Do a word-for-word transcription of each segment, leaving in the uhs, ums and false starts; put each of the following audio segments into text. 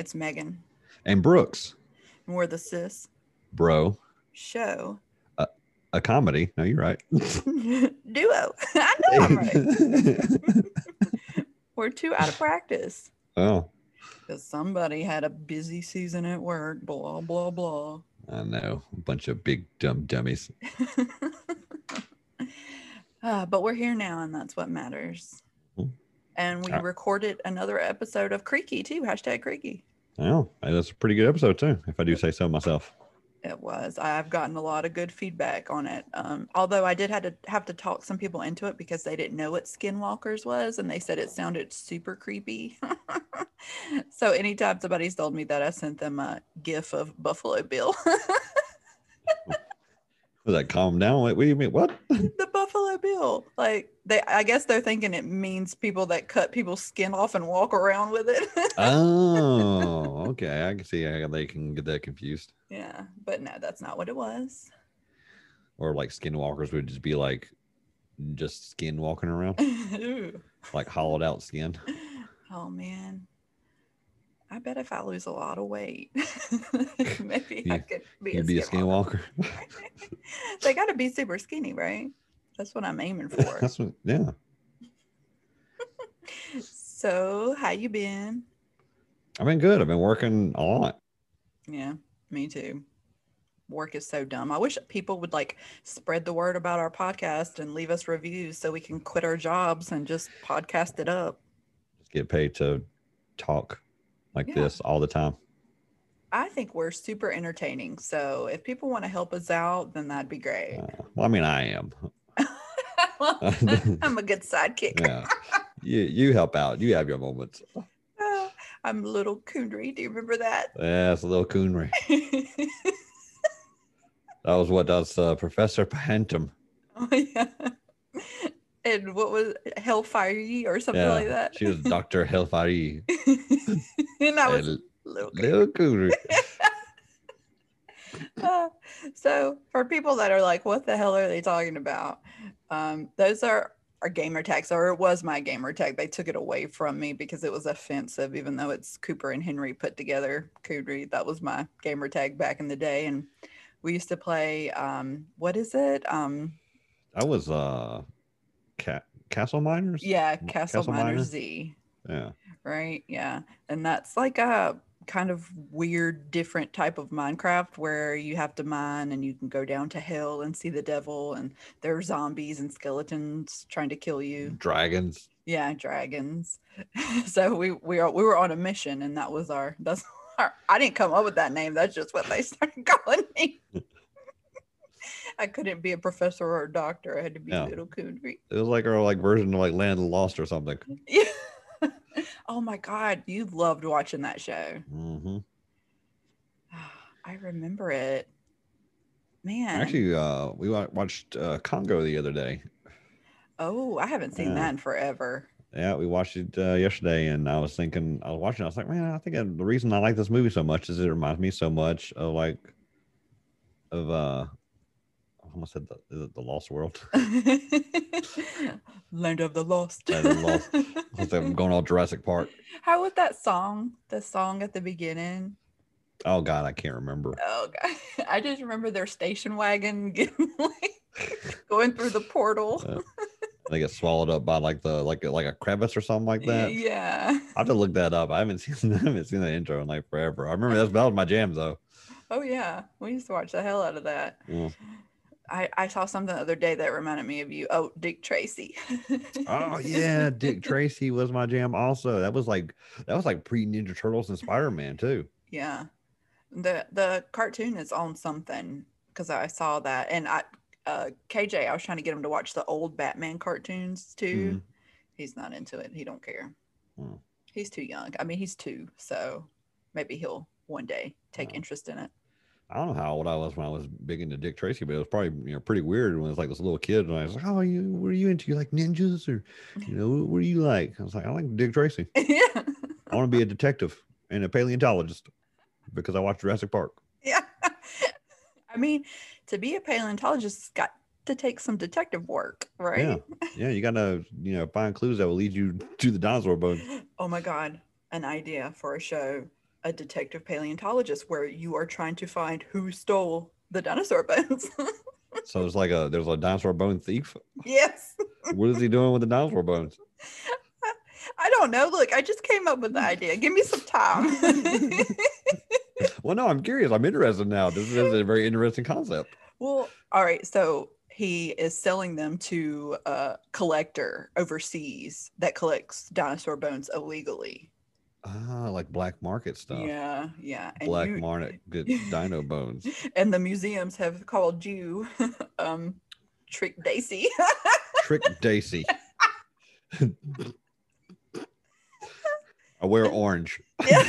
It's Megan. And Brooks. And we're the Sis Bro. Show. Uh, a comedy. No, you're right. Duo. I know I'm right. We're two out of practice. Oh. Because somebody had a busy season at work. Blah, blah, blah. I know. A bunch of big, dumb dummies. uh, but we're here now, and that's what matters. Mm-hmm. And we uh, recorded another episode of Creaky, too. Hashtag Creaky. Oh, that's a pretty good episode, too, if I do say so myself. It was. I've gotten a lot of good feedback on it. Um, although I did have to have to talk some people into it because they didn't know what Skinwalkers was, and they said it sounded super creepy. So anytime somebody's told me that, I sent them a GIF of Buffalo Bill. Was that calm down? What do you mean? What? The Buffalo Bill. Like they, I guess they're thinking it means people that cut people's skin off and walk around with it. Oh, okay. I can see how they can get that confused. Yeah, but no, that's not what it was. Or like skinwalkers would just be like just skin walking around. Like hollowed out skin. Oh man. I bet if I lose a lot of weight, maybe you, I could be you'd a be a skinwalker. They got to be super skinny, right? That's what I'm aiming for. That's what, yeah. So, how you been? I've been good. I've been working a lot. Yeah, me too. Work is so dumb. I wish people would like spread the word about our podcast and leave us reviews so we can quit our jobs and just podcast it up. Just get paid to talk like yeah. this all the time. I think we're super entertaining. So if people want to help us out, then that'd be great. Uh, well, I mean, I am. Well, I'm a good sidekick. Yeah, you you help out. You have your moments. Uh, I'm Little Coonry. Do you remember that? Yeah, it's a Little Coonry. That was what does uh, Professor Pahentum. Oh yeah. And what was Hellfire or something yeah, like that? She was Doctor Hellfire. And I was and Little Coonry. Little Coonry. uh, so for people that are like, what the hell are they talking about? Um, those are our gamer tags, or it was my gamer tag. They took it away from me because it was offensive, even though it's Cooper and Henry put together. Coonry, that was my gamer tag back in the day. And we used to play, um, what is it? Um, that was uh, Ca- Castle Miners? Yeah, Castle, Castle Miners Miners Z. Yeah. Right, yeah. And that's like a kind of weird, different type of Minecraft where you have to mine and you can go down to hell and see the devil, and there are zombies and skeletons trying to kill you. Dragons. Yeah, dragons. So we we are we were on a mission, and that was our that's our, I didn't come up with that name. That's just what they started calling me. I couldn't be a professor or a doctor. I had to be yeah. Little Coonry. It was like our like version of like Land of the Lost or something. Yeah. Oh my God, you loved watching that show. Mm-hmm. I remember it. Man. Actually, uh, we watched uh, Congo the other day. Oh, I haven't seen yeah. that in forever. Yeah, we watched it uh, yesterday, and I was thinking, I was watching, I was like, man, I think I, the reason I like this movie so much is it reminds me so much of like, of, uh, I almost said the, is it the Lost World? Land of the Lost. Land of the Lost. I'm going all Jurassic Park. How was that song? The song at the beginning? Oh God, I can't remember. Oh God, I just remember their station wagon getting like going through the portal. Uh, they get swallowed up by like the like like a crevice or something like that. Yeah, I have to look that up. I haven't seen I haven't seen that intro in like forever. I remember that's that was my jam though. Oh yeah, we used to watch the hell out of that. Yeah. I, I saw something the other day that reminded me of you. Oh, Dick Tracy. Oh yeah, Dick Tracy was my jam also. That was like that was like pre Ninja Turtles and Spider-Man too. Yeah. The the cartoon is on something because I saw that. And I uh K J, I was trying to get him to watch the old Batman cartoons too. Mm. He's not into it. He don't care. Mm. He's too young. I mean, he's two, so maybe he'll one day take oh. interest in it. I don't know how old I was when I was big into Dick Tracy, but it was probably, you know, pretty weird when I was like this little kid and I was like, oh, you, what are you into? You like ninjas or, you know, what, what do you like? I was like, I like Dick Tracy. Yeah. I want to be a detective and a paleontologist because I watched Jurassic Park. Yeah. I mean, to be a paleontologist, it's got to take some detective work, right? Yeah. Yeah. You got to, you know, find clues that will lead you to the dinosaur bones. Oh my God. An idea for a show. a detective paleontologist where you are trying to find who stole the dinosaur bones. So it's like a there's a dinosaur bone thief. Yes. What is he doing with the dinosaur bones? I don't know. Look, I just came up with the idea. Give me some time. Well, no, I'm curious. I'm interested now. This is a very interesting concept. Well, all right. So he is selling them to a collector overseas that collects dinosaur bones illegally. Ah, like black market stuff. Yeah, yeah. And Black you, market good dino bones. and the museums have called you um Trick Daisy. Trick Daisy. I wear orange. Yeah.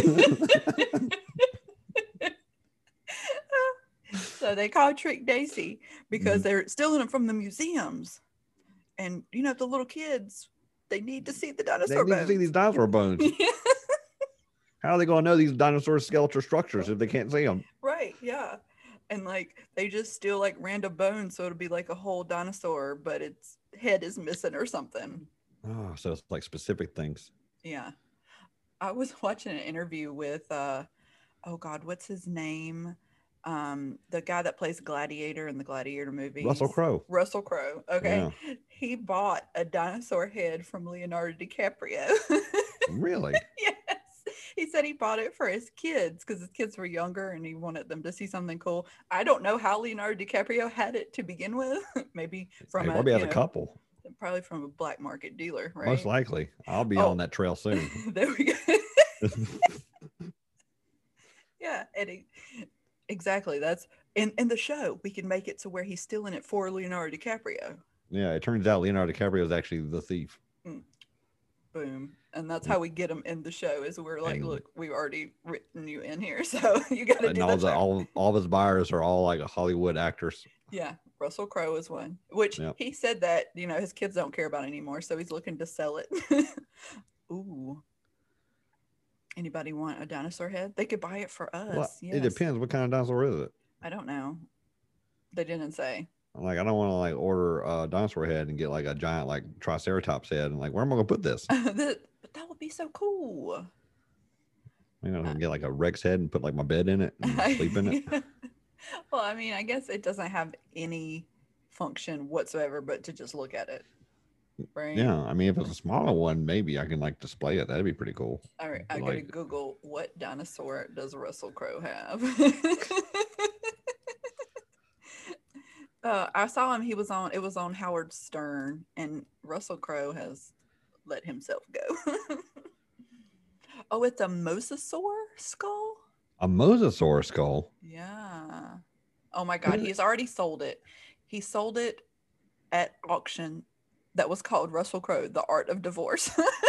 So they call Trick Daisy because Mhm. they're stealing them from the museums. And you know, the little kids, they need to see the They dinosaur need bones. to see these dinosaur bones. How are they going to know these dinosaur skeletal structures if they can't see them? Right, yeah. And like they just steal like random bones, so it'll be like a whole dinosaur, but its head is missing or something. Oh, so it's like specific things. Yeah. I was watching an interview with uh oh god, what's his name? Um, the guy that plays Gladiator in the Gladiator movies. Russell Crowe. Russell Crowe. Okay. Yeah. He bought a dinosaur head from Leonardo DiCaprio. Really? Yes. He said he bought it for his kids because his kids were younger and he wanted them to see something cool. I don't know how Leonardo DiCaprio had it to begin with. Maybe from Hey, a, probably has you a know, couple. probably from a black market dealer, right? Most likely. I'll be Oh. on that trail soon. There we go. Yeah, and he, exactly. That's in in the show. We can make it to where he's stealing it for Leonardo DiCaprio. Yeah, it turns out Leonardo DiCaprio is actually the thief. Boom, and that's how we get him in the show. Is we're like, And- look, we've already written you in here, so you got to And do all the the job. all all of his buyers are all like Hollywood actors. Yeah, Russell Crowe is one. Which Yep. he said that you know his kids don't care about anymore, so he's looking to sell it. Ooh. Anybody want a dinosaur head? They could buy it for us. Well, yes. it depends what kind of dinosaur is it. I don't know. They didn't say. Like, I don't want to like order a dinosaur head and get like a giant like Triceratops head and like, where am I gonna put this? that, but that would be so cool. You know, I can get like a Rex head and put like my bed in it and sleep in it. Well, I mean, I guess it doesn't have any function whatsoever, but to just look at it, right? Yeah, I mean, if it's a smaller one, maybe I can like display it. That'd be pretty cool. All right, I gotta Like- Google what dinosaur does Russell Crowe have. uh, I saw him. He was on. It was on Howard Stern, and Russell Crowe has let himself go. Oh, it's a mosasaur skull. A mosasaur skull. Yeah. Oh my God, he's already sold it. He sold it at auction that was called Russell Crowe, The Art of Divorce.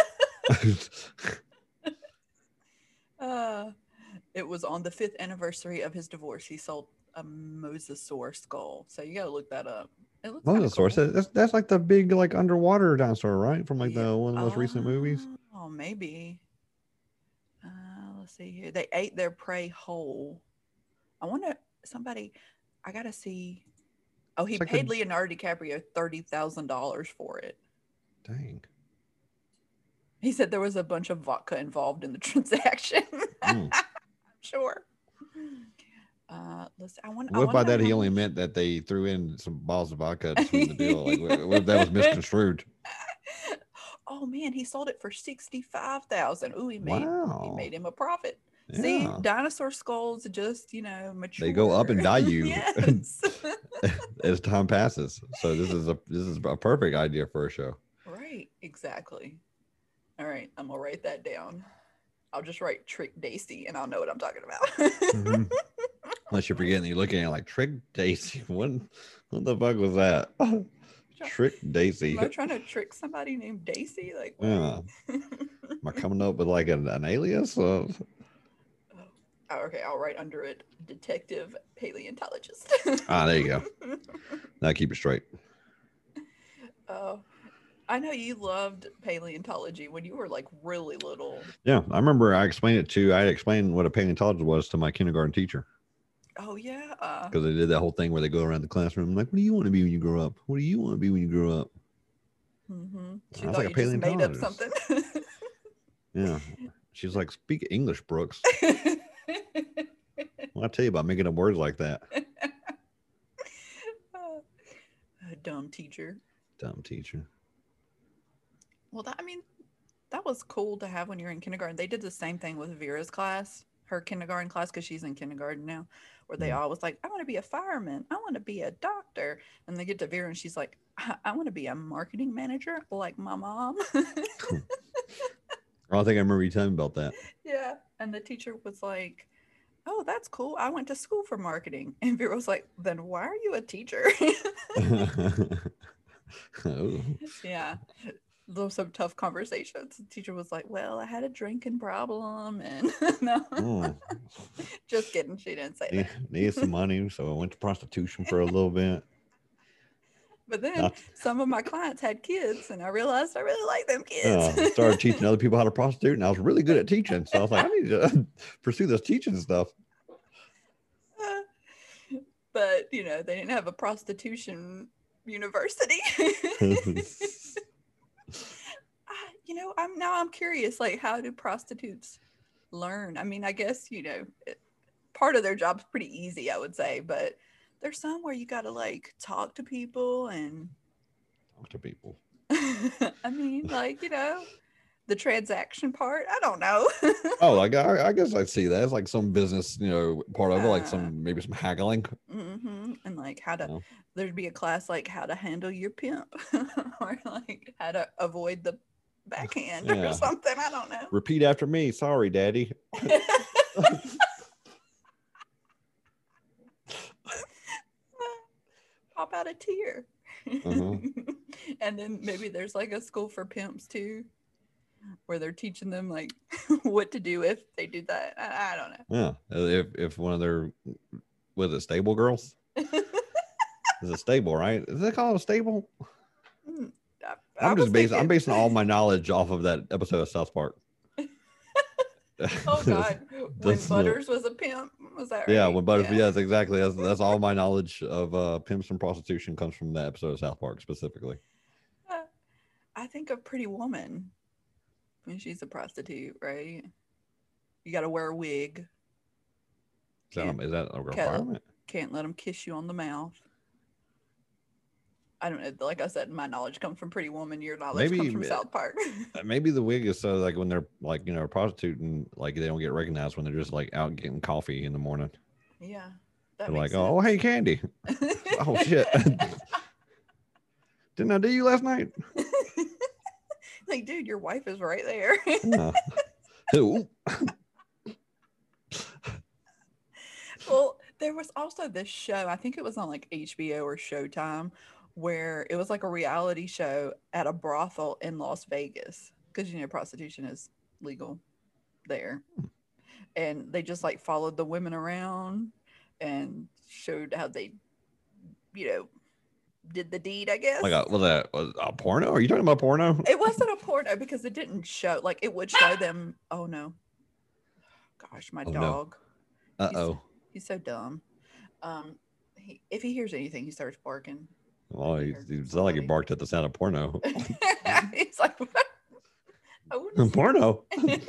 uh, it was on the fifth anniversary of his divorce. He sold a mosasaur skull. So you got to look that up. It looks kinda Mosasaur. So cool. that's that's like the big like underwater dinosaur, right? From like Yeah. the one of the most recent movies. Oh, maybe. Uh, let's see here. They ate their prey whole. I wonder, somebody, I got to see. Oh, he It's like paid a- Leonardo DiCaprio thirty thousand dollars for it. Dang. He said there was a bunch of vodka involved in the transaction. Mm. I'm sure. Uh, let's. I want. I What if by wonder that he how only much- meant that they threw in some balls of vodka to sweeten the deal? Like, what what if that was misconstrued? Oh man, he sold it for sixty-five thousand. Ooh, he made he Wow. made him a profit. See, Yeah. dinosaur skulls just you know mature. They go up and value. Yes. As time passes. So this is a this is a perfect idea for a show. Right. Exactly. All right, I'm gonna write that down. I'll just write Trick Daisy, and I'll know what I'm talking about. Mhm. Unless you're forgetting, you're looking at it like Trick Daisy. What, what the fuck was that? Trick Daisy. Am I trying to trick somebody named Daisy? Like, what? Yeah. Am I coming up with like an, an alias? Uh, Oh, okay, I'll write under it detective paleontologist. ah, there you go. Now keep it straight. Oh, I know you loved paleontology when you were like really little. Yeah, I remember I explained it to I explained what a paleontologist was to my kindergarten teacher Oh yeah. Uh, because they did that whole thing where they go around the classroom like, "What do you want to be when you grow up? What do you want to be when you grow up?" mm-hmm. She I was thought like a you just made up paleontologist. something. Yeah, She's like, speak English, Brooks. Well, I tell you about making up words like that. A dumb teacher. Dumb teacher. Well, that, I mean, that was cool to have when you're in kindergarten. They did the same thing with Vera's class, her kindergarten class, because she's in kindergarten now, where they mm. all was like, I want to be a fireman. I want to be a doctor. And they get to Vera and she's like, I, I want to be a marketing manager like my mom. I think I remember you telling me about that. Yeah. And the teacher was like, oh, that's cool. I went to school for marketing. And Vera was like, then why are you a teacher? Oh. Yeah. Those some tough conversations. The teacher was like, well, I had a drinking problem. And no, mm. Just kidding. She didn't say need, that. Needed some money. So I went to prostitution for a little bit. But then Not, some of my clients had kids, and I realized I really like them kids. Uh, started teaching other people how to prostitute, and I was really good at teaching. So I was like, I need to pursue this teaching stuff. Uh, but, you know, they didn't have a prostitution university. I, you know, I'm now I'm curious, like, how do prostitutes learn? I mean, I guess, you know, it, part of their job's pretty easy, I would say, but there's some where you got to like talk to people and talk to people. I mean, like, you know, the transaction part. I don't know. Oh, like I, I guess I see that. It's like some business, you know, part of it, like some maybe some haggling. Mm-hmm. And like how to, you know. Thered be a class like how to handle your pimp or like how to avoid the backhand yeah. or something. I don't know. Repeat after me. Sorry, Daddy. Pop out a tear. Uh-huh. And then maybe there's like a school for pimps too, where they're teaching them like what to do if they do that. I, I don't know. Yeah, if if one of their was it stable girls? Is it stable, right? Is they call it a stable? I, I'm I just basing thinking... I'm basing all my knowledge off of that episode of South Park. Oh God, when Butters was a pimp, was that right? Yeah, when Butters, yeah. Yes, exactly. That's that's all my knowledge of uh, pimps and prostitution comes from that episode of South Park specifically. Uh, I think of Pretty Woman when she's a prostitute, right? You got to wear a wig. Is that, is that a requirement? Can't, can't let them kiss you on the mouth. I don't know. Like I said, my knowledge comes from Pretty Woman. Your knowledge maybe, comes from South Park. Maybe the wig is so like when they're like, you know, prostituting, like they don't get recognized when they're just like out getting coffee in the morning. Yeah. They're like, sense. Oh, hey, Candy. Oh, shit. Didn't I do you last night? Like, dude, your wife is right there. uh, well, there was also this show. I think it was on like H B O or Showtime, where it was like a reality show at a brothel in Las Vegas, because you know prostitution is legal there, and they just like followed the women around and showed how they, you know, did the deed, I guess. Like a, was that was a porno? Are you talking about porno? It wasn't a porno because it didn't show, like it would show them. Oh no, gosh, my oh, dog. No. Uh oh. He's, he's so dumb. Um, he, if he hears anything, he starts barking. Oh, he, he sounded like he barked at the sound of porno. He's like, porno.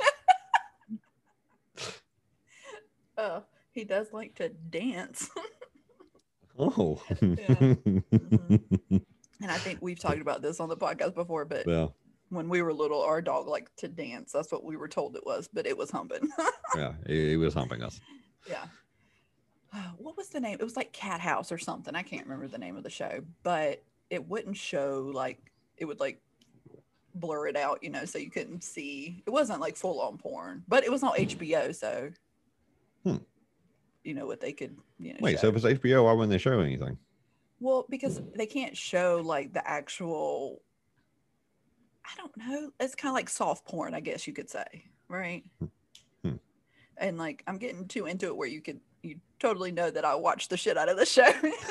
Oh, he does like to dance. Oh. Yeah. Mm-hmm. And I think we've talked about this on the podcast before, but yeah. When we were little, our dog liked to dance. That's what we were told it was, but it was humping. Yeah, he, he was humping us. Yeah. What was the name? It was like Cat House or something. I can't remember the name of the show, but it wouldn't show, like, it would like blur it out, you know, so you couldn't see. It wasn't like full on porn, but it was on H B O, so hmm. you know what they could, you know. Wait, show. So if it's H B O, why wouldn't they show anything? Well, because they can't show like the actual, I don't know. It's kind of like soft porn, I guess you could say, right? Hmm. And like, I'm getting too into it where you could, you totally know that I watched the shit out of the show.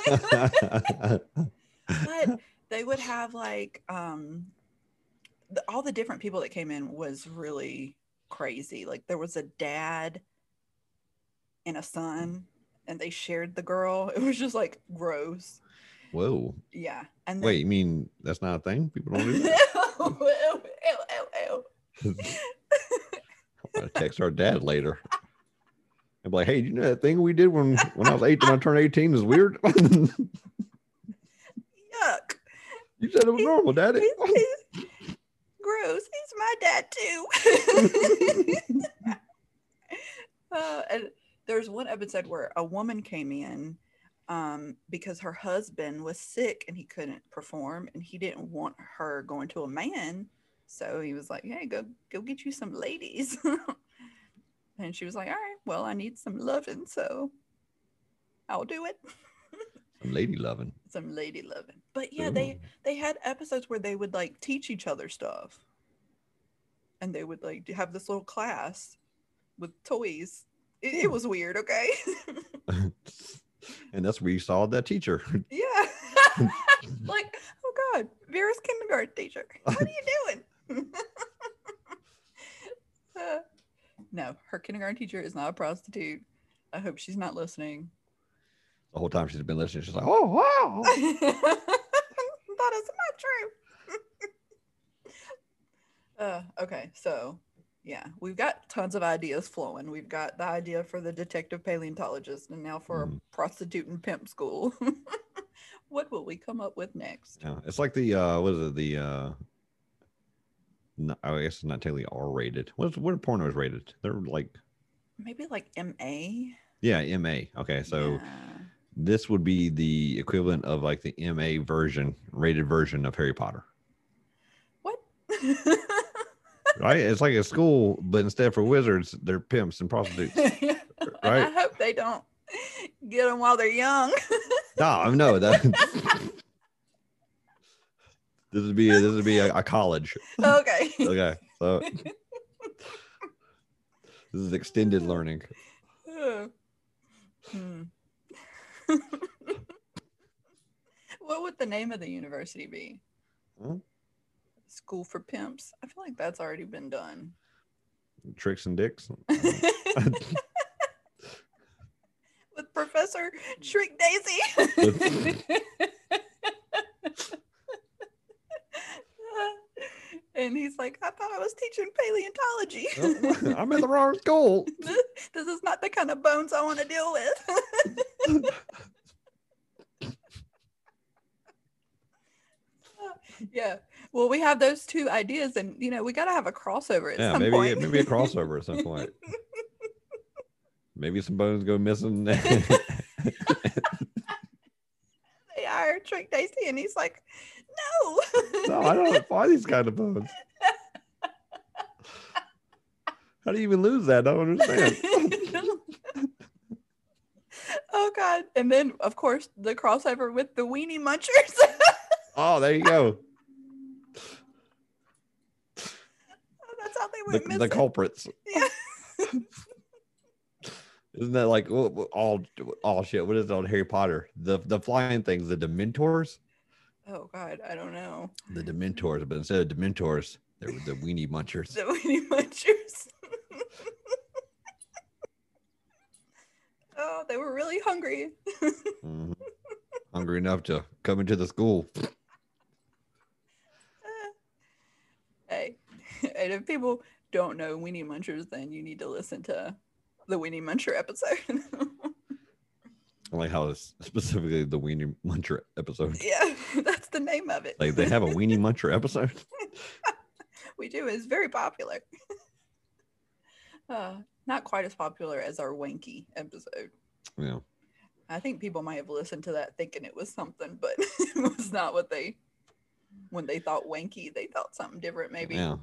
But they would have like, um, the, all the different people that came in was really crazy. Like there was a dad and a son, and they shared the girl. It was just like gross. Whoa. Yeah. And then, wait, you mean that's not a thing? People don't do that? ew, ew, ew, ew. I text our dad later. I'm like, hey, you know that thing we did when, when I was eight, when I turned eighteen is weird? Yuck. You said it was normal, Daddy. He's, he's, gross. He's my dad too. uh, and there's one episode where a woman came in um, because her husband was sick and he couldn't perform, and he didn't want her going to a man. So he was like, hey, go go get you some ladies. And she was like, all right, well, I need some loving, so I'll do it. Some lady loving. Some lady loving. But yeah, Ooh. they they had episodes where they would like teach each other stuff. And they would like have this little class with toys. It, it was weird, okay? And that's where you saw that teacher. Yeah. Like, oh God, Vera's kindergarten teacher. What are you doing? uh, no, her kindergarten teacher is not a prostitute. I hope she's not listening. The whole time she's been listening, she's like, oh, wow. That is not true. uh, okay, so yeah, we've got tons of ideas flowing. We've got the idea for the detective paleontologist, and now for mm. a prostitute and pimp school. What will we come up with next? Yeah, it's like the uh what is it the uh no, I guess it's not technically R rated. What's what are pornos rated? They're like maybe like M A. Yeah, M A. Okay, so yeah. This would be the equivalent of like the M A version, rated version of Harry Potter. What? Right? It's like a school, but instead for wizards, they're pimps and prostitutes. Right? I hope they don't get them while they're young. No, no, that this would be a, this would be a, a college. Okay. Okay, so this is extended learning. Hmm. What would the name of the university be? Huh? School for Pimps. I feel like that's already been done. Tricks and Dicks. With Professor Shriek Daisy. And he's like, I thought I was teaching paleontology. I'm in the wrong school. This is not the kind of bones I want to deal with. Yeah. Well, we have those two ideas, and you know, we got to have a crossover at yeah, some maybe, point. Maybe a crossover at some point. Maybe some bones go missing. They hire Trick Daisy, and he's like, no. No, I don't find these kind of bones. How do you even lose that? I don't understand. Oh God. And then of course the crossover with the Weenie Munchers. Oh, there you go. Oh, that's how they went the, missing. the culprits. Yeah. Isn't that like all all shit? What is it on Harry Potter? The the flying things, the Dementors? Oh God, I don't know. The Dementors, but instead of Dementors, they were the Weenie Munchers. The Weenie Munchers. Oh, they were really hungry. Mm-hmm. Hungry enough to come into the school. Uh, hey, and if people don't know Weenie Munchers, then you need to listen to the Weenie Muncher episode. I like how it's specifically the Weenie Muncher episode. Yeah, that's the name of it. Like they have a Weenie Muncher episode. We do. It's very popular. Uh, not quite as popular as our Wanky episode. Yeah. I think people might have listened to that thinking it was something, but it was not what they, when they thought Wanky, they thought something different maybe. Yeah.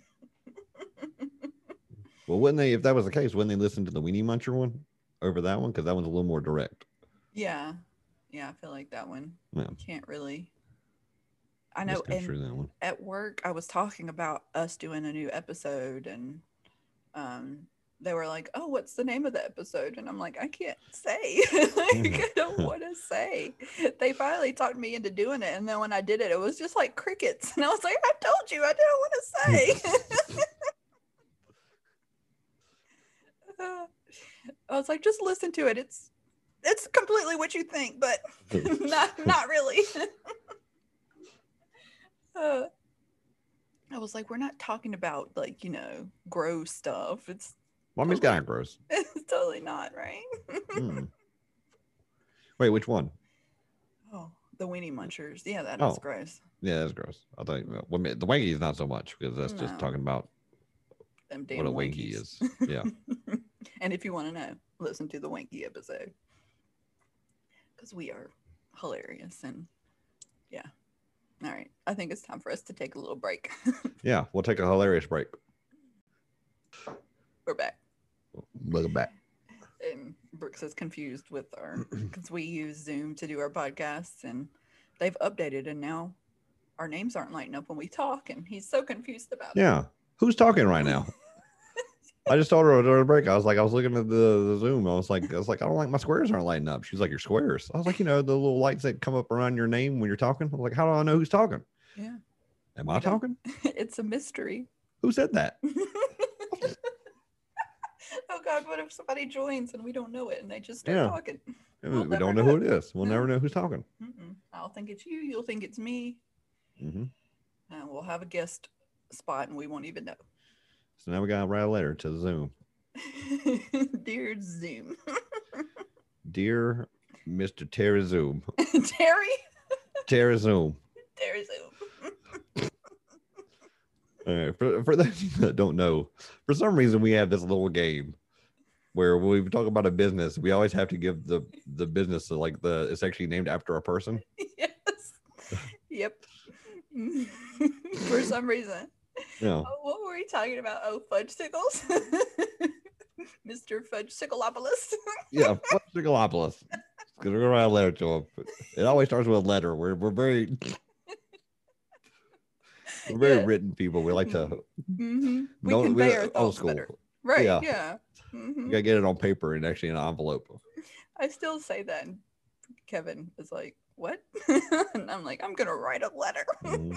Well, wouldn't they, if that was the case, wouldn't they listen to the Weenie Muncher one over that one? Because that one's a little more direct. Yeah. Yeah, I feel like that one. Yeah. You can't really. I know. And that one. At work, I was talking about us doing a new episode, and um, they were like, "Oh, what's the name of the episode?" And I'm like, "I can't say. Like, I don't want to say." They finally talked me into doing it, and then when I did it, it was just like crickets, and I was like, "I told you, I didn't want to say." uh, I was like, "Just listen to it. It's it's completely what you think, but not not really." uh, I was like, we're not talking about like, you know, gross stuff. It's Mommy's totally, kind of gross. it's totally not, right? Hmm. Wait, which one? Oh, the Weenie Munchers. Yeah, that is Oh, gross. yeah, that's gross. I thought well, the Wanky is not so much because that's just No, talking about them what damn a Wanky Winkies. is. Yeah. And if you want to know, listen to the Winky episode because we are hilarious. And yeah. All right. I think it's time for us to take a little break. Yeah, we'll take a hilarious break. We're back. Welcome back. And Brooks is confused with our because we use Zoom to do our podcasts, and they've updated, and now our names aren't lighting up when we talk, and he's so confused about Yeah. it. Who's talking right now? I just told her during the break. I was like, I was looking at the, the Zoom. I was like, I was like, I don't like my squares aren't lighting up. She's like, your squares. I was like, you know, the little lights that come up around your name when you're talking. I was like, how do I know who's talking? Yeah. Am We I don't- talking? It's a mystery. Who said that? Oh God, what if somebody joins and we don't know it and they just start Yeah. talking? We We'll don't never know who it is. We'll No. never know who's talking. Mm-mm. I'll think it's you. You'll think it's me. Mm-hmm. And we'll have a guest spot and we won't even know. So now we got to write a letter to Zoom. Dear Zoom. Dear Mister Terry Zoom. Terry? Terry Zoom. Terry Zoom. All right. For, for those of you that don't know, for some reason we have this little game where when we talk about a business, we always have to give the the business like the it's actually named after a person. Yes. Yep. For some reason. Yeah. Oh, what were we talking about? Oh, Fudgesicles? Mister Fudgesicleopolis. Yeah. Fudgesicleopolis. We're gonna write a letter to him. It always starts with a letter. We're we're very we're very Yeah. written people. We like to Mm-hmm. We don't- convey we- our old thoughts school. better. Right. Yeah. Yeah. Mhm. You gotta get it on paper and actually in an envelope. I still say that. And Kevin is like, what? And I'm like, I'm going to write a letter. Mhm.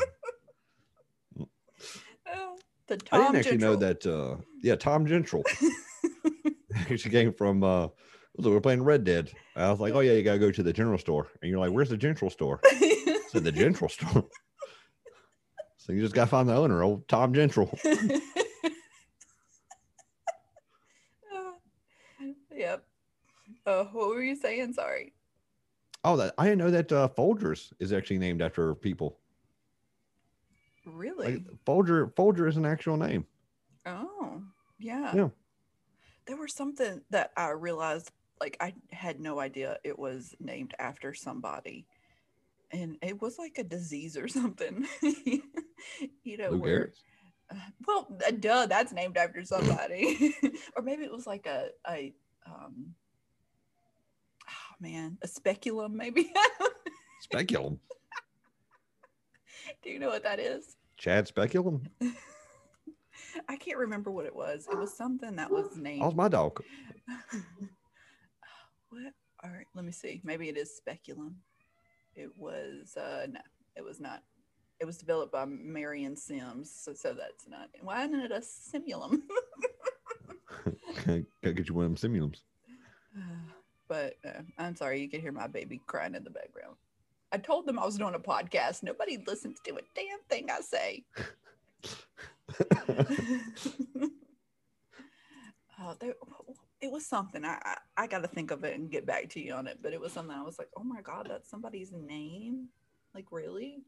Oh, the I Tom didn't actually know Gentry. that. Uh, yeah, Tom Gentry. She came from. Uh, so we're playing Red Dead. I was like, oh yeah, you gotta go to the general store, and you're like, where's the general store? I said the general store. So you just gotta find the owner, old Tom Gentry. Yep. Uh, what were you saying? Sorry. Oh, that I didn't know that uh, Folgers is actually named after people. Really? Like Folger, Folger is an actual name. Oh, yeah. Yeah. There was something that I realized, like, I had no idea it was named after somebody. And it was like a disease or something. You know, Lou where, Gehrig's? uh, well, uh, duh, that's named after somebody. Or maybe it was like a, a um, oh man, a speculum, maybe. Speculum. Do you know what that is? Chad Speculum. I can't remember what it was. It was something that was named. How's my dog? What? All right, let me see. Maybe it is speculum. It was uh no, it was not. It was developed by Marion Sims, so, so that's not. Why isn't it a simulum? Gotta get you one of them simulums. But uh, I'm sorry, you can hear my baby crying in the background. I told them I was doing a podcast. Nobody listens to a damn thing I say. uh, there, it was something. I, I, I got to think of it and get back to you on it. But it was something I was like, oh my God, that's somebody's name? Like, really?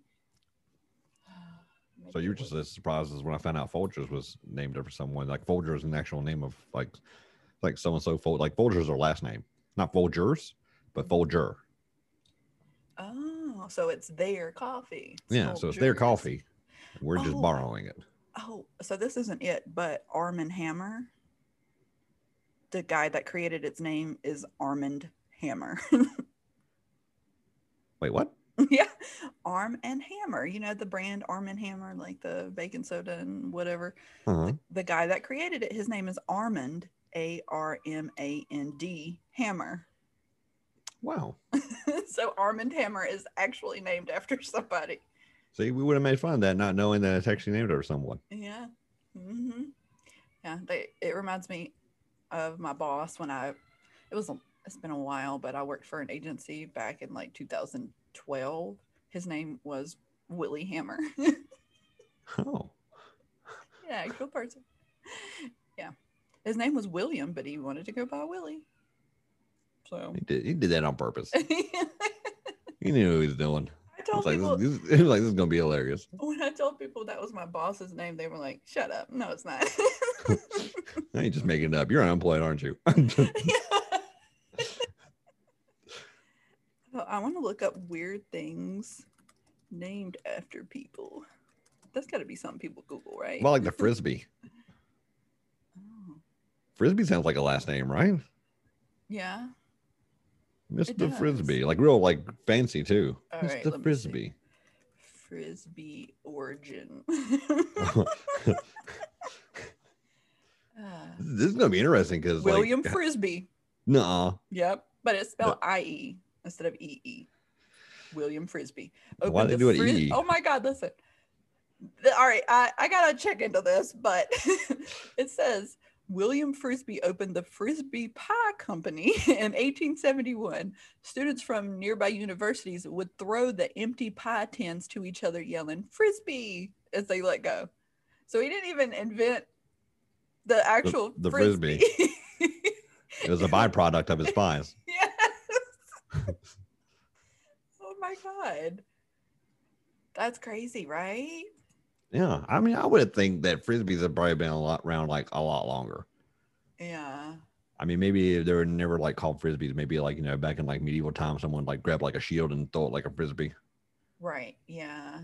Maybe So you were it just was- as surprised as when I found out Folgers was named after someone. Like Folger is an actual name of like like so and so Fol like Folger's their last name. Not Folgers, but Folger. Oh, so it's their coffee. Yeah, so it's their Folgers. coffee. We're just Oh. borrowing it. Oh, so this isn't it, but Armand Hammer, the guy that created its name is Armand Hammer. Wait, what? Yeah, Arm and Hammer. You know the brand Arm and Hammer, like the baking soda and whatever. Uh-huh. The guy that created it, his name is Armand, A R M A N D Hammer. Wow. So Armand Hammer is actually named after somebody. See, we would have made fun of that, not knowing that it's actually named after someone. Yeah. Mm-hmm. Yeah. They, it reminds me of my boss when I, it was, a, it's been a while, but I worked for an agency back in like two thousand twelve. His name was Willie Hammer. Oh. An actual person. Yeah. His name was William, but he wanted to go by Willie. So He did. He did that on purpose. I He knew what he was doing. told It's like people this, this, like this is gonna be hilarious. when I told people that was my boss's name, they were like, "Shut up! No, it's not." Now you just making it up. You're unemployed, aren't you? Oh, I want to look up weird things named after people. That's got to be something people Google, right? Well, like the Frisbee. Oh, Frisbee sounds like a last name, right? yeah. Mister does. Frisbee, like real, like fancy too. All right, Mister let me see. Frisbee. Frisbee origin. Uh, This is gonna be interesting because William like, Frisbee. Nah, Yep, but it's spelled I E instead of E E. William Frisbee. Why Opened they the do it Fris- E? Oh my God! Listen. The- all right, I, I gotta check into this, but it says William Frisbee opened the Frisbee Pie Company in eighteen seventy-one. Students from nearby universities would throw the empty pie tins to each other, yelling "Frisbee" as they let go. So he didn't even invent the actual the Frisbee. it was a byproduct of his pies. Yes. Oh my God. That's crazy, right? Yeah, I mean, I would think that Frisbees have probably been a lot around like a lot longer. Yeah. I mean, maybe they were never like called Frisbees. Maybe like, you know, back in like medieval times, someone like grab like a shield and throw it like a Frisbee. Right. Yeah.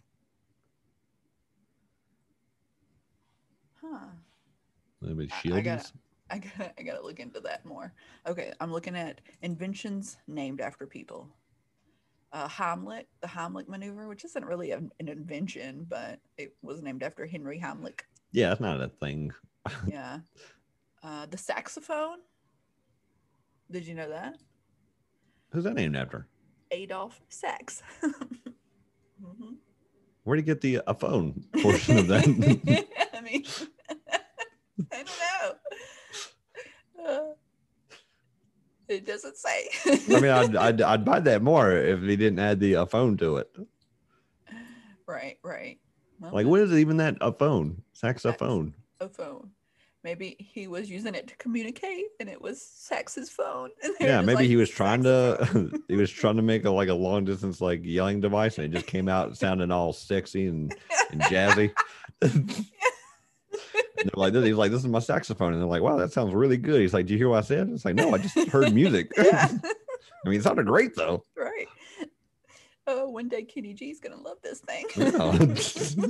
Huh. Maybe I- I shieldies. gotta, I gotta, I gotta look into that more. Okay, I'm looking at inventions named after people. Uh, Heimlich, the Heimlich maneuver, which isn't really an, an invention, but it was named after Henry Heimlich. Yeah, that's not a thing. Yeah. Uh, the saxophone. Did you know that? Who's that named after? Adolf Sax. Mm-hmm. Where'd he get the a phone portion of that? I mean, I don't know. Uh, it doesn't say. I mean, I'd, I'd I'd buy that more if he didn't add the a phone to it. Right, right. Well, Like, what is it even that a phone? Saxophone. a phone. Maybe he was using it to communicate, and it was Sax's phone. And they were Yeah, just maybe like, he was trying "Saxophone." to he was trying to make a like a long distance like yelling device, and it just came out sounding all sexy and, and jazzy. And they're like, this, he's like, this is my saxophone, and they're like, wow, that sounds really good. He's like, do you hear what I said? It's like, no, I just heard music. Yeah. I mean, it sounded great though. Right. Oh, one day Kenny G's gonna love this thing. Yeah.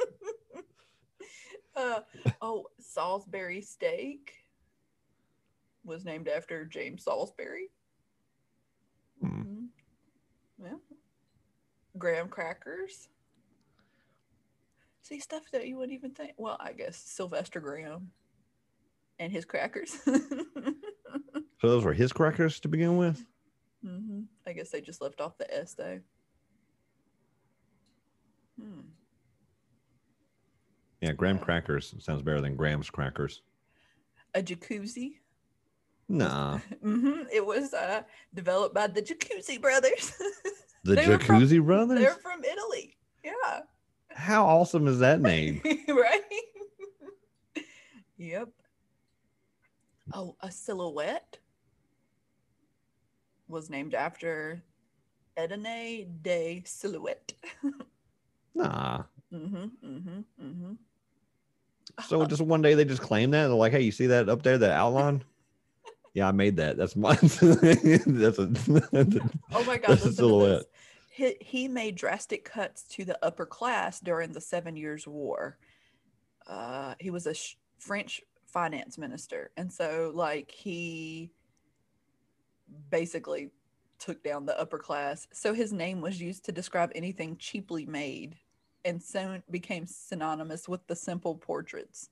uh, oh, Salisbury steak was named after James Salisbury. Hmm. Mhm. Yeah. Graham crackers. See, stuff that you wouldn't even think. Well, I guess Sylvester Graham and his crackers. So those were his crackers to begin with. hmm I guess they just left off the S though. Hmm. Yeah, graham Uh, crackers sounds better than Graham's crackers. A jacuzzi. Nah, hmm It was uh, developed by the Jacuzzi brothers. the They were from- Jacuzzi brothers. They're from Italy. Yeah. How awesome is that name? Right? Yep. Oh, a silhouette was named after Edine de Silhouette. Nah. mm-hmm, mm-hmm, mm-hmm. So just one day they just claim that they're like, "Hey, you see that up there, that outline? Yeah, I made that. That's mine. That's a Oh my God, that's a listen to silhouette." this. He, he made drastic cuts to the upper class during the Seven Years' War. Uh, he was a sh- French finance minister. And so, like, he basically took down the upper class. So his name was used to describe anything cheaply made and soon became synonymous with the simple portraits.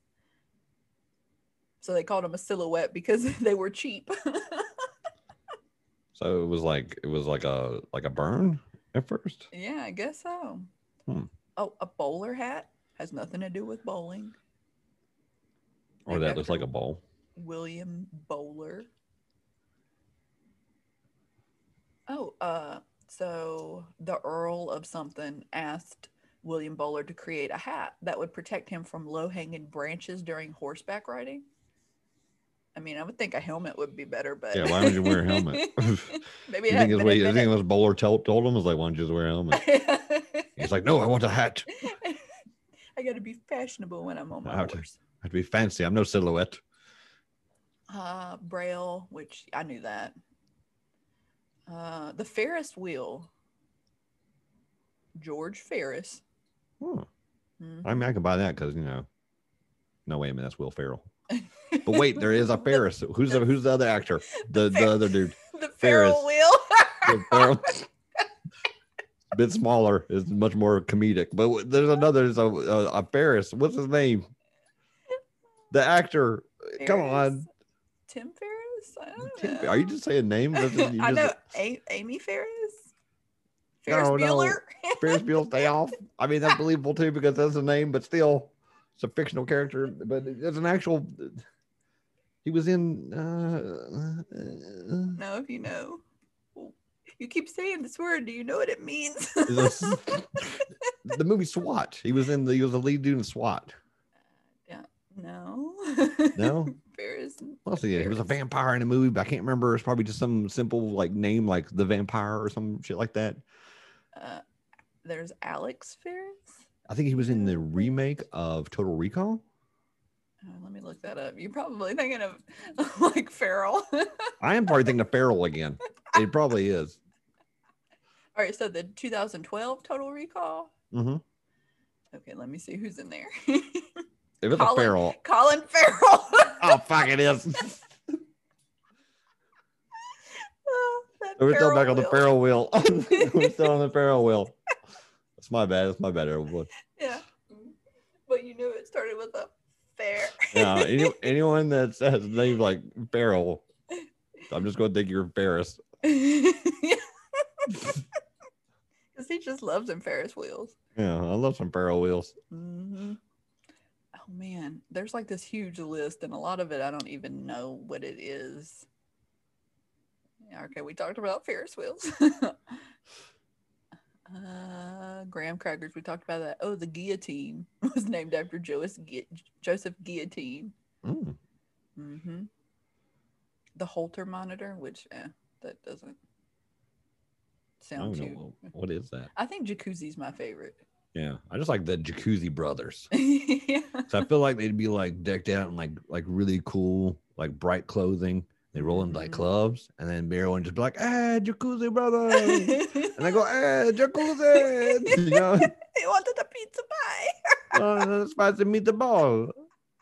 So they called him a silhouette because they were cheap. So it was like it was like a like a burn at first. Yeah, I guess so. Hmm. Oh, a bowler hat has nothing to do with bowling. Or Named that looks after like a bowl. William Bowler. Oh, uh, so the Earl of something asked William Bowler to create a hat that would protect him from low-hanging branches during horseback riding. I mean, I would think a helmet would be better, but Yeah, why would you wear a helmet? maybe it You think hadn't it's been what you think invented. it was Bowler told, told him? Was like, why don't you just wear a helmet? He's like, no, I want a hat. I got to be fashionable when I'm on my I have to, horse. I have to be fancy. I'm no silhouette. Uh, Braille, which I knew that. Uh, the Ferris wheel. George Ferris. Hmm. Mhm. I mean, I can buy that because, you know, no, wait a minute, that's Will Ferrell. But wait, there is a Ferris. Who's the who's the other actor? The the, other dude. The Ferris. Ferrell wheel. The Ferrell. A bit smaller, is much more comedic. But there's another, there's a, a, a Ferris. What's his name? The actor. Ferris? Come on. Tim Ferris? I don't Tim, know. are you just saying name? Doesn't- you I just- know A- Amy Ferris. Ferris No, no. Bueller. Ferris Bueller, stay off. I mean, that's believable too because that's a name, but still, it's a fictional character. But it's an actual. He was in. Uh, uh, No, if you know. You keep saying this word. Do you know what it means? this- the movie SWAT. He was in. The, he was the lead dude in SWAT. Yeah. No. No. Ferris. Well, see, he was a Ferris. vampire in a movie, but I can't remember. It's probably just some simple like name, like the vampire or some shit like that. Uh, there's Alex Ferris. I think he was in the remake of Total Recall. Oh, let me look that up. You're probably thinking of like Farrell. I am probably thinking of Farrell again. It probably is. All right, so the two thousand twelve Total Recall. Mm-hmm. Okay, let me see who's in there. If it's Colin- a Farrell, Colin Farrell. oh fuck, it is. Oh, that We're still back on the wheel. Farrell wheel. We're still on the Farrell wheel. That's my bad. That's my bad, everyone. Yeah, but you knew it started with a fair. Yeah, any, anyone that says names like Farrell, I'm just going to think you're Ferris. Because he just loves them Ferris wheels. Yeah, I love some Farrell wheels. Mm-hmm. Oh man, there's like this huge list, and a lot of it I don't even know what it is. Yeah, okay, we talked about Ferris wheels. uh, graham crackers, we talked about that. Oh, the guillotine was named after Joseph, Gu- Joseph Guillotine. Mm. Mm-hmm. The Holter monitor, which eh, that doesn't I sound don't too. know. What is that? I think jacuzzi's my favorite. Yeah, I just like the Jacuzzi Brothers. Yeah. So I feel like they'd be like decked out in like like really cool, like bright clothing. They roll in like Mhm. clubs, and then Bear would just be like, "Ah, Jacuzzi Brothers," and I go, "Ah, Jacuzzi," you know, He wanted a pizza pie. oh, spicy meatball.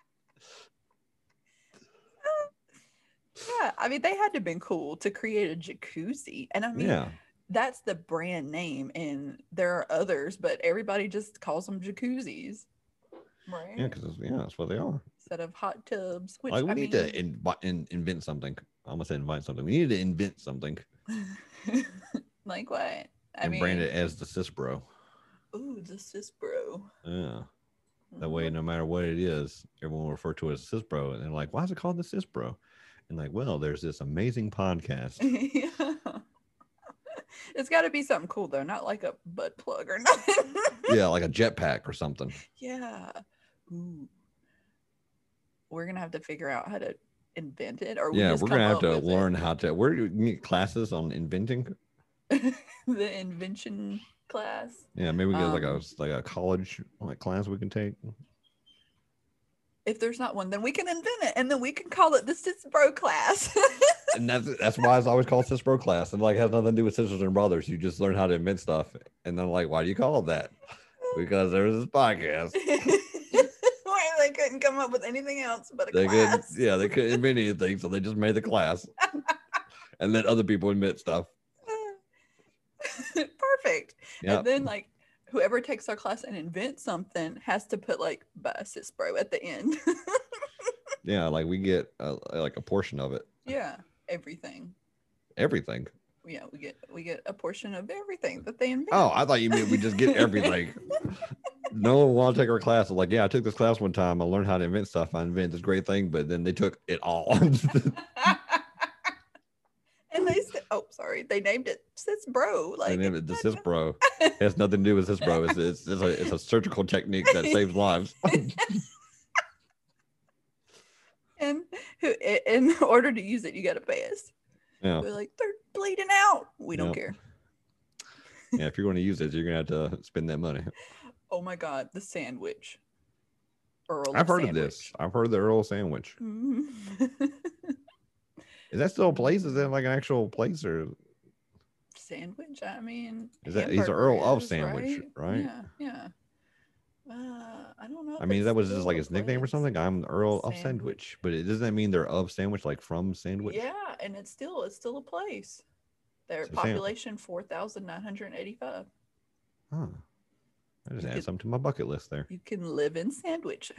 Yeah, I mean, they had to have been cool to create a jacuzzi. And I mean, Yeah, that's the brand name, and there are others, but everybody just calls them jacuzzis, right? yeah, because yeah, that's what they are. Instead of hot tubs, which Like we I need mean, to inv- in, invent something. I almost said invent something. We need to invent something like what? I and mean, brand it as the Cis Bro. ooh, the cis bro. Yeah, that way, no matter what it is, everyone will refer to it as Cis Bro, and they're like, "Why is it called the Cis Bro?" And like, well, there's this amazing podcast. Yeah. It's got to be something cool though, not like a butt plug or nothing. Yeah, like a jetpack or something. Yeah. Ooh. We're gonna have to figure out how to invent it, or we Yeah, just we're come gonna have up to with it. learn how to. Where do you get classes on inventing? The invention class. Yeah, maybe we get like a Um, like a college like class we can take. If there's not one, then we can invent it, and then we can call it the Cis Bro class. And that's that's why it's always called Cis Bro class. And like has nothing to do with sisters and brothers. You just learn how to invent stuff. And then like, why do you call it that? Because there's this podcast. Why they couldn't come up with anything else but a They could, class. yeah, they couldn't invent anything, so they just made the class. And let other people invent stuff. Perfect. Yeah. And then like whoever takes our class and invents something has to put like by Cis Bro at the end. Yeah, like we get uh, like a portion of it. Yeah, everything. Everything. Yeah, we get we get a portion of everything that they invent. Oh, I thought you meant we just get everything. No one want to take our class. Like, yeah, I took this class one time. I learned how to invent stuff. I invented this great thing, but then they took it all. And they said, oh, sorry. sorry. They named it Sis Bro. They Like named it the Sis Bro. It has nothing to do with Sis Bro. It's, it's, it's, a, it's a surgical technique that saves lives. And who, in order to use it, you got to pay us. Yeah. We're like, they're bleeding out. We don't Yep. care. Yeah, if you're going to use it, you're going to have to spend that money. Oh my God, the sandwich. Earl I've heard sandwich. of this. I've heard of the Earl sandwich. Mm-hmm. Is that still a place? Is that like an actual place, or Sandwich? I mean, is that he's an Earl of Sandwich, right? right? Yeah, yeah. Uh, I don't know. I mean, that was just like his his nickname or something. I'm the Earl sandwich. of Sandwich, but it doesn't that mean they're of Sandwich, like from Sandwich? Yeah, and it's still it's still a place. Their so population four thousand nine hundred eighty-five. Huh. I just you add could, something to my bucket list there. You can live in Sandwich.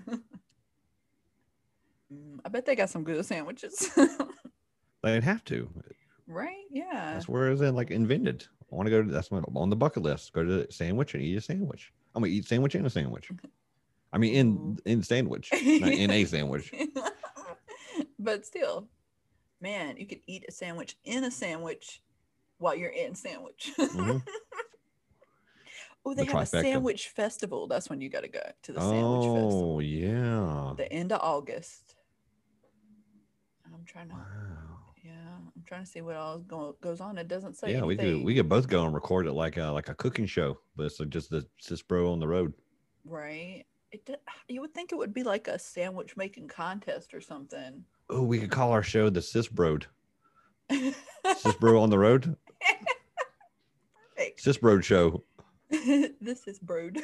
I bet they got some good sandwiches. They'd have to. Right? Yeah. That's where it's in, like invented. I want to go to that's my, on the bucket list. Go to Sandwich and eat a sandwich. I'm gonna eat sandwich in a sandwich. I mean, in Ooh. in sandwich, not in a sandwich. But still, man, you could eat a sandwich in a sandwich while you're in sandwich. Mm-hmm. Oh, they the have trifecta. A sandwich festival. That's when you got to go to the sandwich oh, festival. Oh yeah. The end of August. I'm trying to. Wow. Yeah, I'm trying to see what all go, goes on. It doesn't say. Yeah, anything. we could we could both go and record it like a like a cooking show, but it's like just the Sis Bro on the road. Right. It. You would think it would be like a sandwich making contest or something. Oh, we could call our show the Sis Broad. Sis Bro on the road. Perfect. Sis Broad show. This is Broad.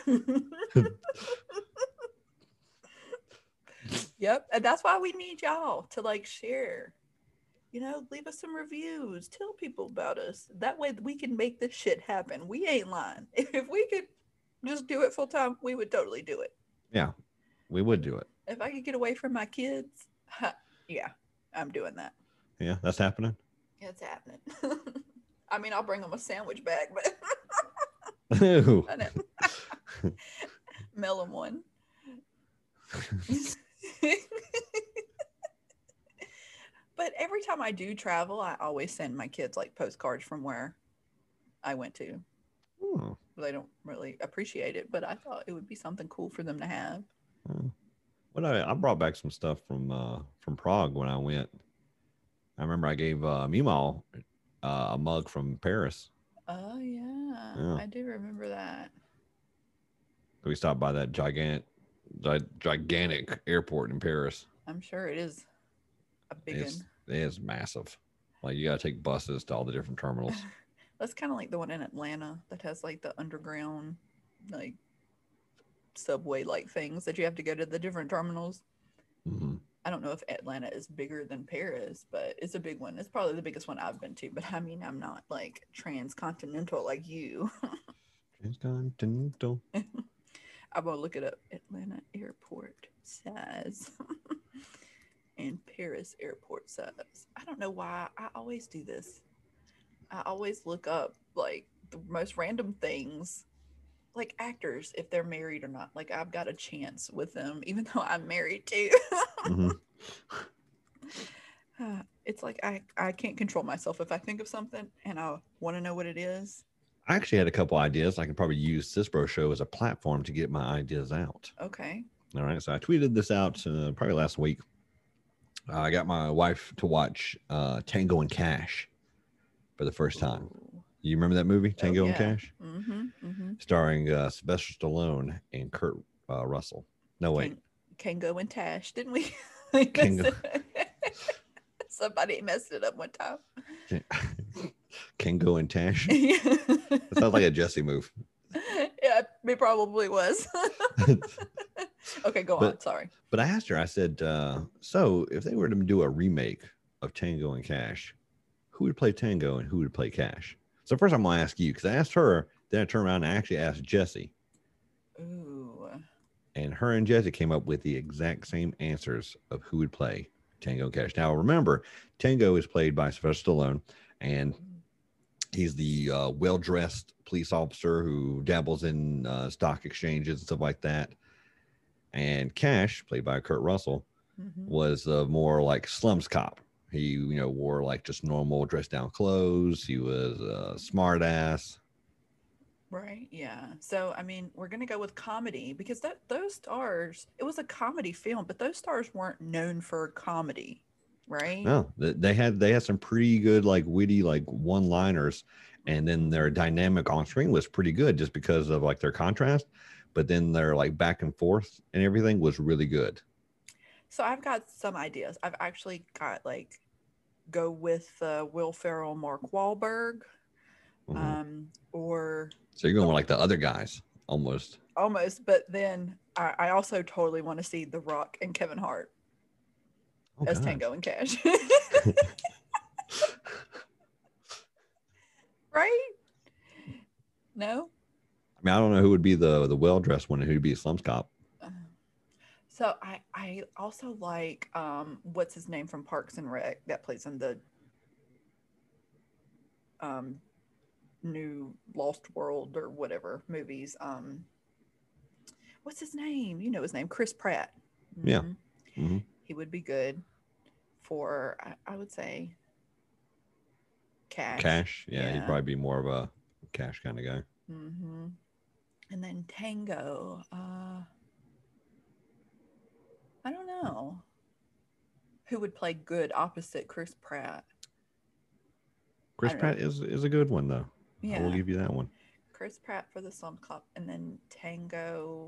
Yep, and that's why we need y'all to like share. You know, leave us some reviews. Tell people about us. That way we can make this shit happen. We ain't lying. If we could just do it full time, we would totally do it. Yeah, we would do it. If I could get away from my kids, huh, yeah, I'm doing that. Yeah, that's happening. It's happening. I mean, I'll bring them a sandwich back, but Ew. I know. Mail them one. But every time I do travel, I always send my kids like postcards from where I went to. Hmm. They don't really appreciate it, but I thought it would be something cool for them to have. Hmm. Well, I, I brought back some stuff from uh, from Prague when I went. I remember I gave uh, Meemaw uh, a mug from Paris. Oh yeah. yeah, I do remember that. We stopped by that gigantic, gigantic airport in Paris. I'm sure it is a big it's, one. It is massive. Like you got to take buses to all the different terminals. That's kind of like the one in Atlanta that has like the underground, like subway like things that you have to go to the different terminals. Mm-hmm. I don't know if Atlanta is bigger than Paris, but it's a big one. It's probably the biggest one I've been to. But I mean, I'm not like transcontinental like you. Transcontinental. I'm gonna look it up. Atlanta airport size and Paris airport size. I don't know why I always do this. I always look up like the most random things, like actors, if they're married or not. Like I've got a chance with them, even though I'm married too. Mm-hmm. uh, it's like I, I can't control myself. If I think of something and I want to know what it is. I actually had a couple ideas. I could probably use Sis Bro Show as a platform to get my ideas out. Okay. All right. So I tweeted this out uh, probably last week. Uh, I got my wife to watch uh, Tango and Cash for the first time. Ooh. You remember that movie, Tango oh, yeah. and Cash? Mm-hmm, mm-hmm. Starring uh, Sylvester Stallone and Kurt uh, Russell. No, wait. Kango and Tash, didn't we? Kango. Somebody messed it up one time. Kango and Tash? It sounds like a Jesse move. Yeah, it probably was. Okay, go but, on. Sorry. But I asked her, I said, uh, so if they were to do a remake of Tango and Cash, who would play Tango and who would play Cash? So first I'm going to ask you, because I asked her, then I turned around and actually asked Jesse. Ooh. And her and Jesse came up with the exact same answers of who would play Tango and Cash. Now, remember, Tango is played by Sylvester Stallone, and he's the uh, well-dressed police officer who dabbles in uh, stock exchanges and stuff like that. And Cash, played by Kurt Russell, mm-hmm. was uh, more like slums cop. He, you know, wore like just normal dress down clothes. He was a smart ass. Right. Yeah. So, I mean, we're going to go with comedy because that those stars, it was a comedy film, but those stars weren't known for comedy, right? No, th- they had they had some pretty good like witty like one liners, and then their dynamic on screen was pretty good just because of like their contrast. But then their like back and forth and everything was really good. So, I've got some ideas. I've actually got like go with uh, Will Ferrell, Mark Wahlberg, Mhm. um, or So you're going the with like the other guys almost. almost, but then I, I also totally want to see The Rock and Kevin Hart Oh as God. Tango and Cash. Right? No? I mean, I don't know who would be the the well dressed one and who'd be a slums cop. Uh, So I I also like um what's his name from Parks and Rec that plays in the um new Lost World or whatever movies. Um what's his name? You know his name, Chris Pratt. Yeah. Hmm. Hmm. He would be good for I, I would say Cash. Cash. Yeah, he'd Yeah. probably be more of a cash kind of guy. Hmm. And then Tango. Uh I don't know. Who would play good opposite Chris Pratt? I Chris don't know. Pratt is is a good one though. I will Yeah. give you that one. Chris Pratt for the Slum Cop, and then Tango.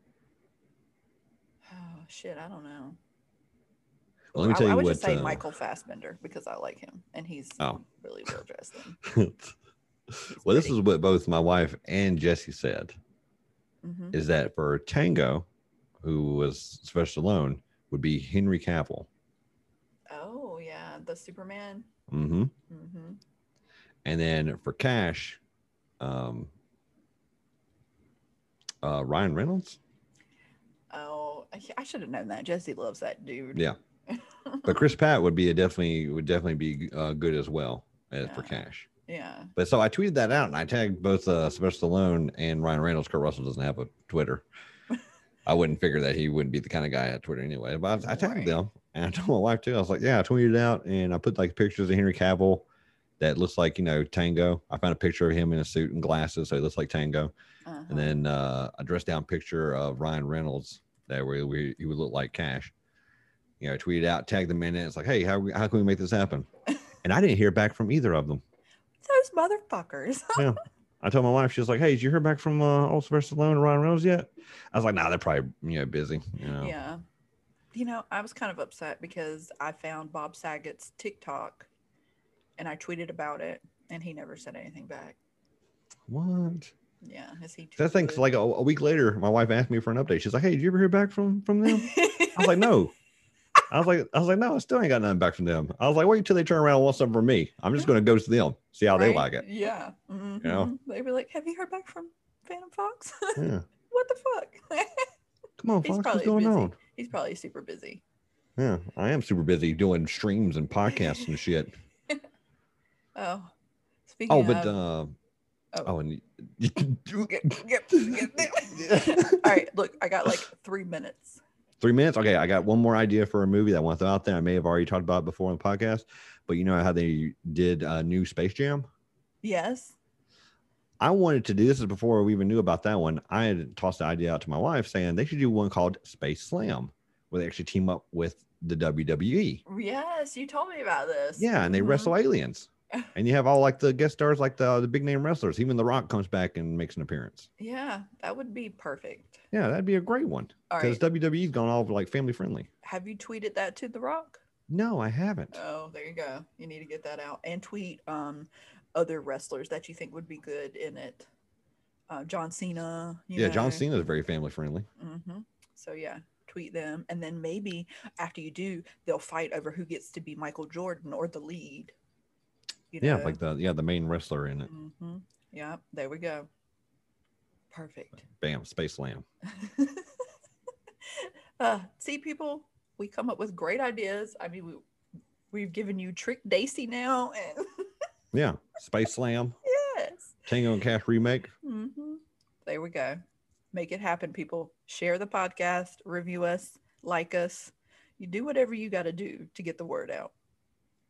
Oh shit, I don't know. Well, Ooh, let me I, tell I you would just what. say Uh, Michael Fassbender because I like him and he's oh, really well dressed and he's well, this is pretty. what both my wife and Jesse said. Hmm. Is that for Tango, who was Sylvester Stallone, would be Henry Cavill. Oh yeah, the Superman. Mm-hmm. Hmm. And then for Cash, um, uh, Ryan Reynolds. Oh, I, I should have known that. Jesse loves that dude. Yeah, but Chris Pratt would be a definitely would definitely be uh, good as well as for Yeah, Cash. yeah. But so I tweeted that out and I tagged both uh, Sylvester Stallone and Ryan Reynolds. Kurt Russell doesn't have a Twitter. I wouldn't figure that he wouldn't be the kind of guy at Twitter anyway. But I, I tagged Right. them and I told my wife too. I was like, yeah, I tweeted it out and I put like pictures of Henry Cavill that looks like, you know, Tango. I found a picture of him in a suit and glasses, so he looks like Tango. And Uh-huh. then uh, a dressed down picture of Ryan Reynolds that where we, he would look like Cash. You know, tweeted out, tagged them in it. It's like, hey, how, how can we make this happen? And I didn't hear back from either of them. Those motherfuckers. Yeah. I told my wife, she was like, hey, did you hear back from uh, old Sylvester Stallone and Ryan Reynolds yet? I was like, nah, they're probably, you know, busy, you know. Yeah. You know, I was kind of upset because I found Bob Saget's TikTok and I tweeted about it and he never said anything back. What? Yeah, is he too That thing's good? like a, a week later, my wife asked me for an update. She's like, hey, did you ever hear back from from them? I was like, no. I was like, I was like, no, I still ain't got nothing back from them. I was like, wait till they turn around and want something from me. I'm just going to go to them, see how they Right? like it. Yeah. You know? Hmm. They were like, have you heard back from Phantom Fox? Yeah. What the fuck? Come on, He's Fox, what's probably going busy. on? He's probably super busy. Yeah, I am super busy doing streams and podcasts and shit. Oh, Oh, speaking but of, uh, oh, oh, and get, get, get. All right, look, I got like three minutes. three minutes. Okay, I got one more idea for a movie that I want to throw out there. I may have already talked about it before on the podcast, but you know how they did a new Space Jam? Yes. I wanted to do this is before we even knew about that one. I had tossed the idea out to my wife saying they should do one called Space Slam, where they actually team up with the W W E. Yes, you told me about this. Yeah, and they Mm-hmm. wrestle aliens. And you have all like the guest stars, like the the big name wrestlers. Even The Rock comes back and makes an appearance. Yeah, that would be perfect. Yeah, that'd be a great one. All Because right. W W E's gone all like family friendly. Have you tweeted that to The Rock? No, I haven't. Oh, there you go. You need to get that out and tweet um other wrestlers that you think would be good in it. Uh, John Cena. You Yeah, know. John Cena is very family friendly. Mm-hmm. So yeah, tweet them, and then maybe after you do, they'll fight over who gets to be Michael Jordan or the lead. You know? Yeah, like the yeah the main wrestler in it. Mm-hmm. Yeah, there we go. Perfect. Bam, Space Slam. uh, see, people, we come up with great ideas. I mean, we we've given you Trick Daisy now, and Yeah, Space Slam. yes, Tango and Cash remake. Mm-hmm. There we go. Make it happen, people. Share the podcast, review us, like us. You do whatever you got to do to get the word out.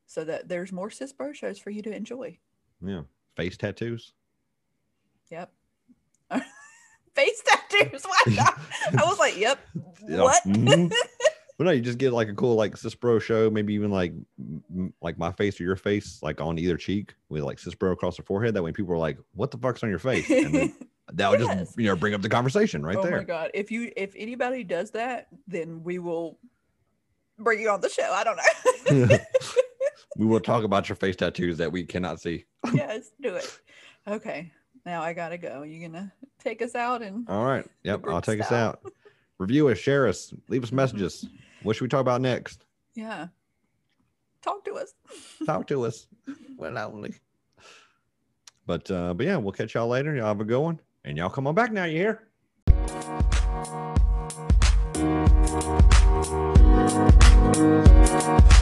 so that there's more Sis Bro shows for you to enjoy. Yeah. Face tattoos. Yep. Face tattoos. Why not? I was like, yep. Yeah. What? Mhm. But no, you just get like a cool like Sis Bro show, maybe even like m- like my face or your face, like on either cheek with like Sis Bro across the forehead. That way people are like, what the fuck's on your face? And then that would Yes. just, you know, bring up the conversation right Oh there. my God. If you if anybody does that, then we will bring you on the show. I don't know. We will talk about your face tattoos that we cannot see. Yes, do it. Okay. Now I gotta go. You gonna take us out and All right. Yep. group I'll take us style. out. Review us, share us, leave us messages. What should we talk about next? Yeah. Talk to us. Talk to us. Well, only. But uh, but yeah, we'll catch y'all later. Y'all have a good one. And y'all come on back now, you hear?